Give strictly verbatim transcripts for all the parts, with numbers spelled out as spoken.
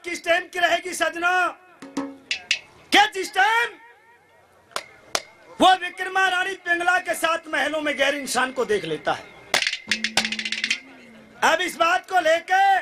किस टाइम की रहेगी सजना? क्या जिस टाइम वो विक्रमा रानी पिंगला के साथ महलों में गैर इंसान को देख लेता है। अब इस बात को लेकर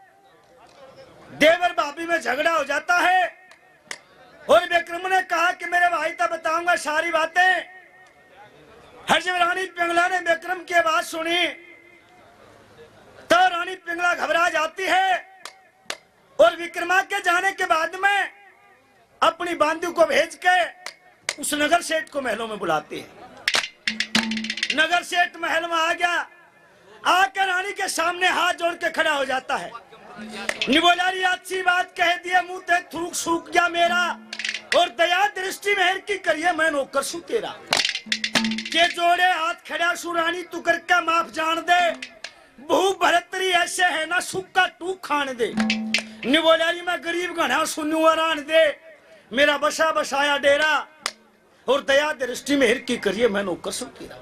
देवर भाभी में झगड़ा हो जाता है और विक्रम ने कहा कि मेरे भाई तक बताऊंगा सारी बातें। हर जब रानी पिंगला ने विक्रम की बात सुनी तो रानी पिंगला घबरा जाती है और विक्रमा के जाने के बाद में अपनी बांधु को भेज के उस नगर सेठ को महलों में बुलाती है। नगर सेठ महल में आ गया, आकर रानी के सामने हाथ जोड़ के खड़ा हो जाता है। निबोलारी अच्छी बात कह दिए, मुंह ते थूक सूख गया मेरा और दया दृष्टि मेहर की करिए मैं नौकर सू तेरा। के जोड़े हाथ खड़ा सु रानी तू करके माफ जान दे, भू भरतरी ऐसे है ना सुक्का टू खान दे। निबोलारी मैं गरीब घना सुनू आरान दे, मेरा बसा बसाया डेरा और दया दृष्टि मेहर की करिए मैं नौकर सू तेरा।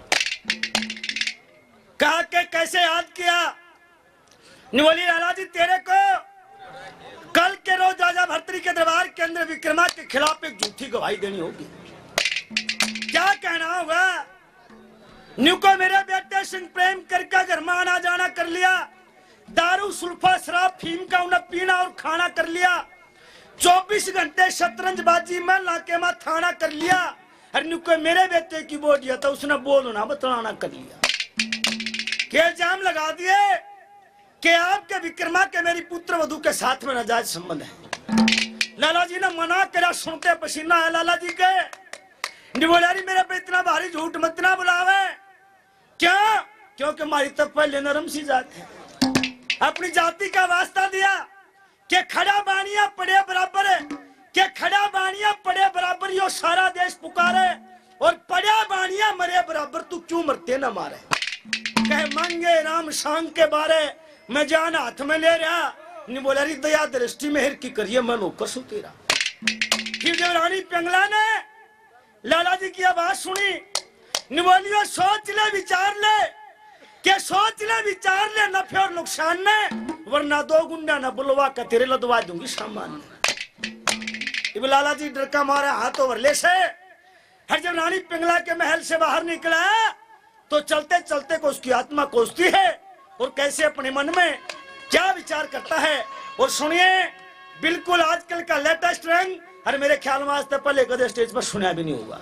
कहा के कैसे याद किया? निवली लाला जी तेरे को कल के रोज राजा भर्तरी के दरबार के अंदर विक्रमा के खिलाफ एक झूठी गवाही देनी होगी। क्या कहना होगा? न्यू को मेरे बेटे सिंह प्रेम करके घर में आना जाना कर लिया, दारू सुल्फा शराब फीम का उन्हें पीना और खाना कर लिया, चौबीस घंटे शतरंज बाजी में लाके में थाना कर लिया। और न्यू को मेरे बेटे की बोल दिया था, उसने बोलना बतलाना कर लिया। के इल्जाम लगा दिए कि आपके विक्रमा के मेरी पुत्र वधू के साथ में नाजायज संबंध है। लाला जी ने मना करा, सुनते पसीना है लाला जी के। निबोलारी मेरे पे इतना भारी झूठ मत ना बुलावे। क्या? क्योंकि हमारी तब पहले नरम सी जात है। अपनी जाति का वास्ता दिया कि खड़ा बानिया पड़े बराबर है, कि खड़ा बानिया पड़े बराबर यो सारा देश पुकारे और पड़ा बानिया मरे बराबर तू क्यों मरते न मारे। कहे मांगे राम शांग के बारे मैं जान हाथ में ले रहा। निबोलारी दया दृष्टि मेहर की करिए मैं नौकर सू तेरा। फिर जब रानी पिंगला ने लाला जी की आवाज सुनी, निबोलियो सोच ले विचार ले, के सोच ले विचार ले नफे और नुकसान ने, वरना दो गुंडा न बुलवा का तेरे लदवा दूंगी सामान। इब लाला जी डर का मारा हाथ ओवरले से। हर जब रानी पिंगला के महल से बाहर निकला तो चलते चलते को उसकी आत्मा कोसती है और कैसे अपने मन में क्या विचार करता है। और सुनिए बिल्कुल आजकल का लेटेस्ट रंग, और मेरे ख्याल में आज तक पहले कदे स्टेज पर सुना भी नहीं होगा।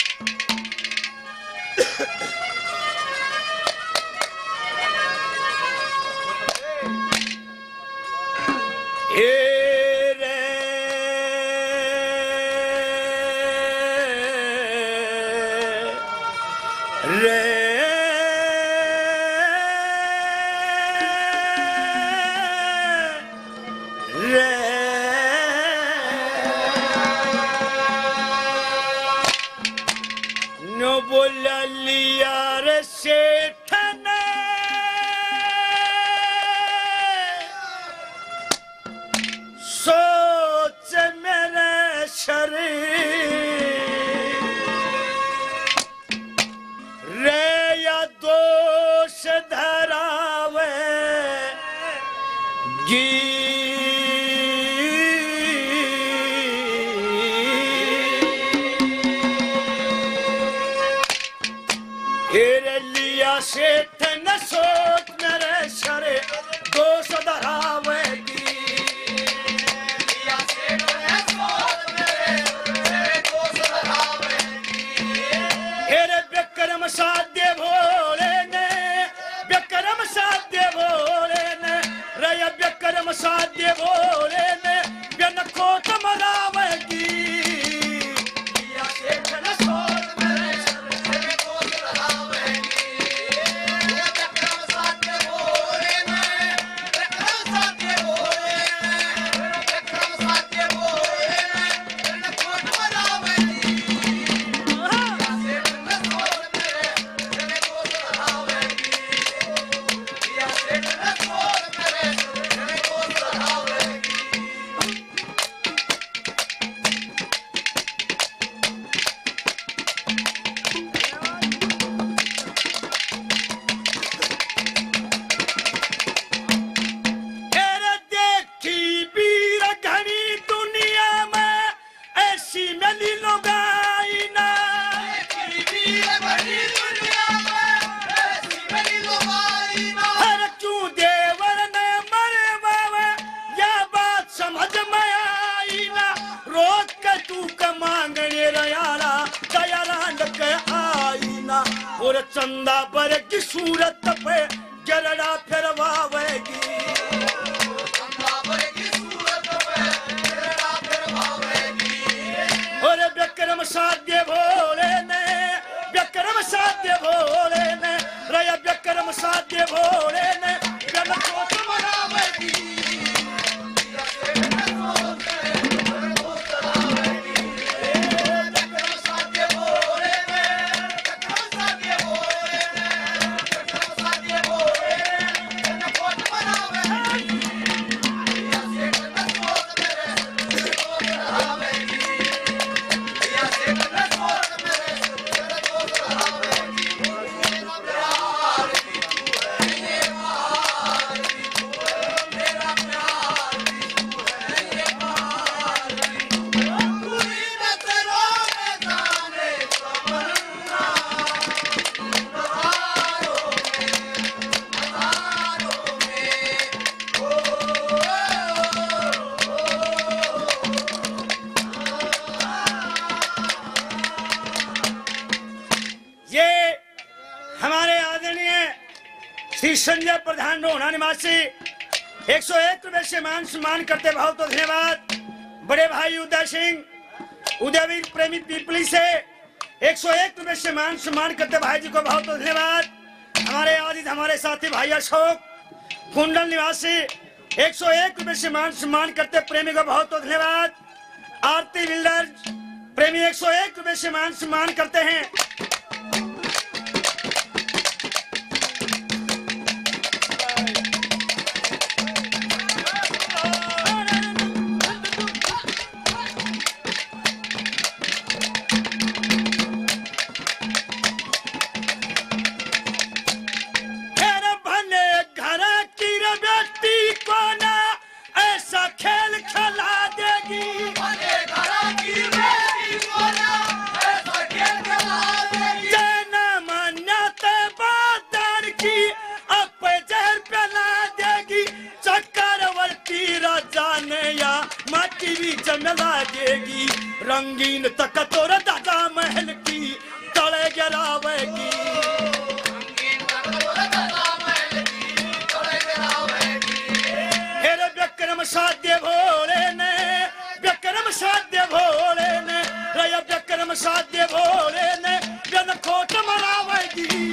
ए रे रे बोला लिया रे सेठ ने सोच मेरे शरीर रे या दोष धरावे गी सेठ न सोच मेरे शरे दोष धरावेगी। सेठ न सोच मेरे शरे दोष धरावेगी। हेरे विक्रम साध्य भोले ने, विक्रम साध्य भोले ने, रे विक्रम साध्य भोले ने बिन खोट मरावेगी। सेठ न सोच मेरे शरे दोष धरावेगी। रयाला दयारान के आईना और चंदा बर की सूरत पे गरड़ा फिरवावेगी और विक्रम साध्य भोले ने विक्रम साध्य भोले ने रया विक्रम साध्य भोले ने जन कोट मनावेगी श्री संजय प्रधान रोहना निवासी एक सौ एक रुपए से मान सम्मान करते भाव तो धन्यवाद। बड़े भाई उदय सिंह उदयवीर प्रेमी पीपली से एक सौ एक रुपए से मान सम्मान करते भाई जी को भाव तो धन्यवाद। हमारे आदित हमारे साथी भाई अशोक कुंडल निवासी एक सौ एक रुपए से मान सम्मान करते प्रेमी को भाव तो धन्यवाद। आरती बिल्डर प्रेमी एक सौ एक रुपए से मान सम्मान करते हैं। रंगीन तक तोर दादा महल की तले गिरावेगी फिर विक्रम साध्य भोले ने विक्रम साध्य भोले ने रया विक्रम साध्य भोले ने जन खोट मरावेगी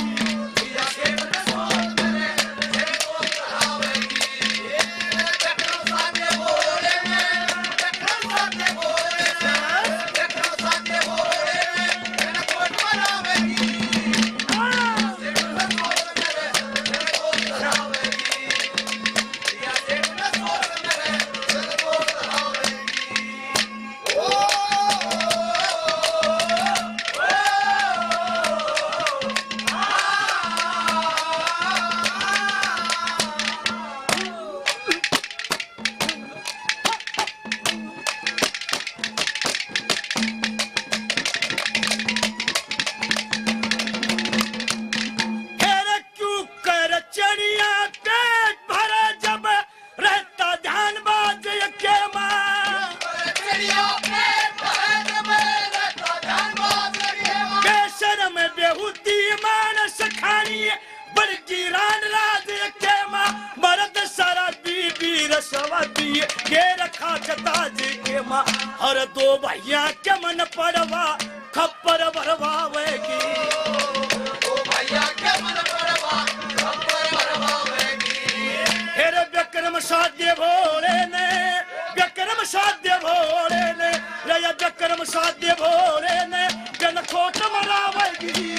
और दो भैया के मन पड़वा खप्पर भरवावेगी दो भैया के मन पड़वा खप्पर भरवावेगी फिर विक्रम साध्य भोले ने विक्रम साध्य भोले ने रया विक्रम साध्य भोले ने जन खोट मरावेगी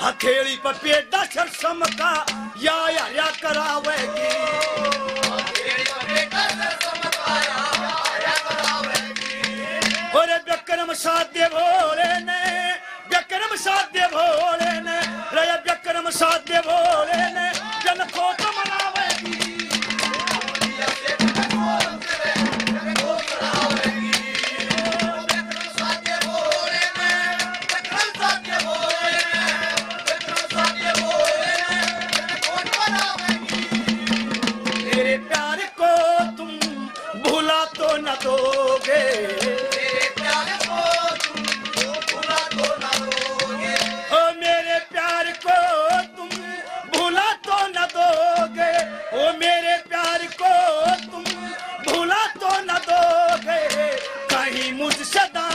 हथेली पर पेड़ा सरसम का या या करावेगी। और विक्रम साध्य भोले ने विक्रम साध्य भोले ने रे विक्रम साध्य भोले ने जन को तो मनावेगी। मेरे प्यार को तुम भूला तो न दोगे, मेरे प्यार को तुम भूला तो न दोगे, ओ मेरे प्यार को तुम भूला तो न दोगे, ओ मेरे प्यार को तुम भूला तो न दोगे, कहीं मुझसे